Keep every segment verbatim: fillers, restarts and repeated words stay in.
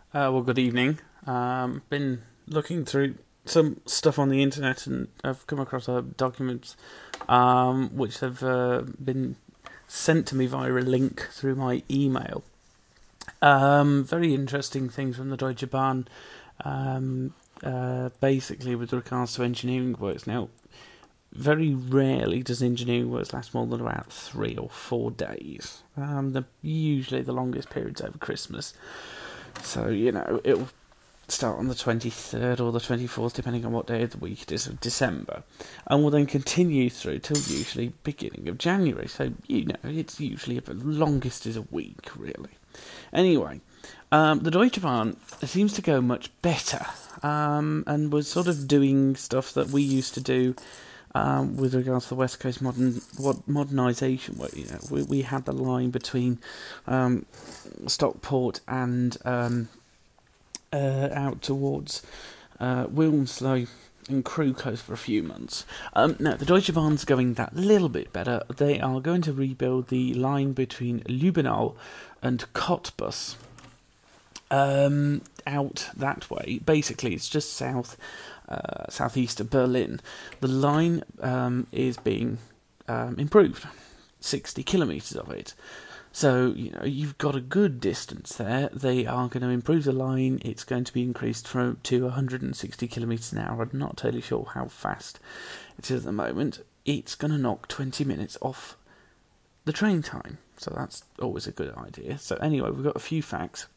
Uh, well, good evening. Um, been looking through some stuff on the internet, and I've come across uh, documents um, which have uh, been sent to me via a link through my email. Um, very interesting things from the Deutsche Bahn, um, uh, basically with regards to engineering works. Now, very rarely does engineering works last more than about three or four days. Um, the, usually the longest period's over Christmas. So, you know, it'll start on the twenty-third or the twenty-fourth, depending on what day of the week it is of December, and will then continue through till usually beginning of January. So, you know, it's usually the longest is a week, really. Anyway, um, the Deutsche Bahn seems to go much better, um, and was sort of doing stuff that we used to do um, with regards to the West Coast modern what modernisation. Where, you know, we, we had the line between um, Stockport and um, uh, out towards uh, Wilmslow and Crewe Coast for a few months. Um, now, the Deutsche Bahn's going that little bit better. They are going to rebuild the line between Lübbenau and Cottbus um, out that way. Basically, it's just south, uh, southeast of Berlin. The line um, is being um, improved. sixty kilometres of it. So, you know, you've got a good distance there. They are going to improve the line. It's going to be increased from to one hundred sixty kilometres an hour. I'm not totally sure how fast it is at the moment. It's going to knock twenty minutes off the train time. So that's always a good idea. So anyway, we've got a few facts.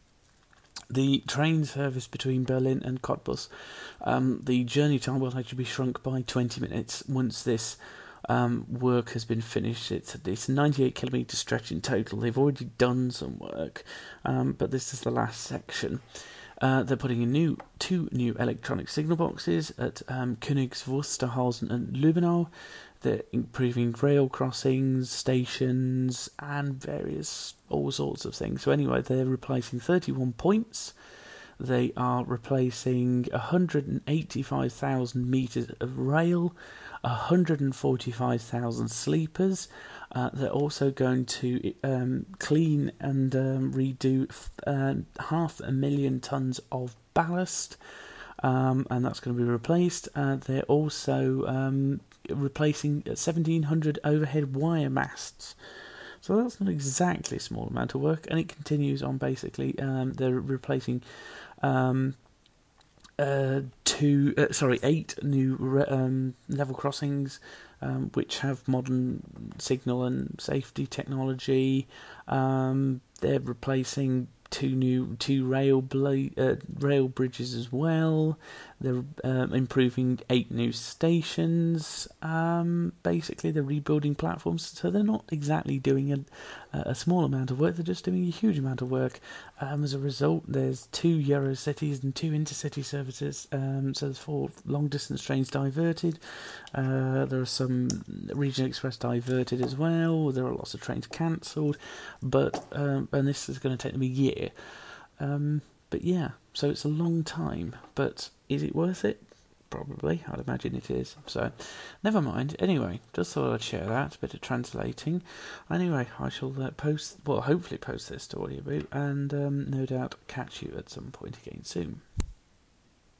The train service between Berlin and Cottbus, um, the journey time will actually be shrunk by twenty minutes once this Um, work has been finished. It's, it's a ninety-eight kilometre stretch in total. They've already done some work, um, but this is the last section. Uh, they're putting in new two new electronic signal boxes at um, Königs Wusterhausen and Lübbenau. They're improving rail crossings, stations, and various all sorts of things. So anyway, they're replacing thirty-one points. They are replacing one hundred eighty-five thousand metres of rail, one hundred forty-five thousand sleepers. Uh, they're also going to um, clean and um, redo uh, half a million tonnes of ballast, um, and that's going to be replaced. Uh, they're also um, replacing seventeen hundred overhead wire masts. So that's not exactly a small amount of work, and it continues on basically. Um, they're replacing um, uh, two, uh, sorry, eight new re- um, level crossings, um, which have modern signal and safety technology. Um, they're replacing two new two rail bla- uh, rail bridges as well. They're um, improving eight new stations. Um, basically, they're rebuilding platforms, so they're not exactly doing a, a small amount of work. They're just doing a huge amount of work. Um, as a result, there's two Eurocities and two intercity services. Um, so there's four long-distance trains diverted. Uh, there are some Regional Express diverted as well. There are lots of trains cancelled, but um, and this is going to take them a year. Um, but yeah, so it's a long time. But is it worth it? Probably, I'd imagine it is. So, never mind. Anyway, just thought I'd share that, a bit of translating. Anyway, I shall uh, post, well, hopefully post this to audiobook, and um, no doubt catch you at some point again soon.